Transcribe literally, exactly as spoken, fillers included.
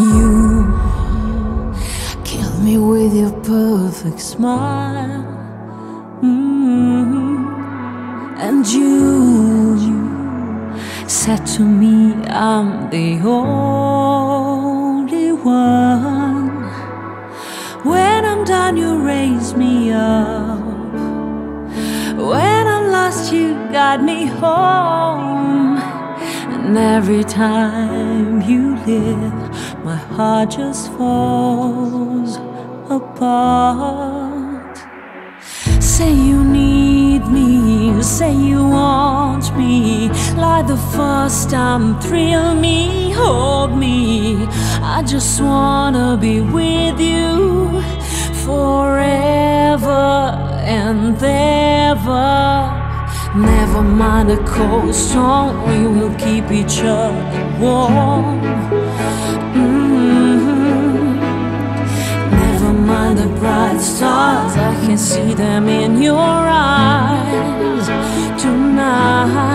You kill me with your perfect smile. mm-hmm. And you said to me, I'm the only one. When I'm done, you raise me up. When I'm lost, you guide me home. And every time you leave, my heart just falls apart. Say you need me, say you want me. Like the first time, thrill me, hold me. I just wanna be with you forever and ever. Never mind the cold storm, we will keep each other warm. mm-hmm. Never mind the bright stars, I can see them in your eyes tonight.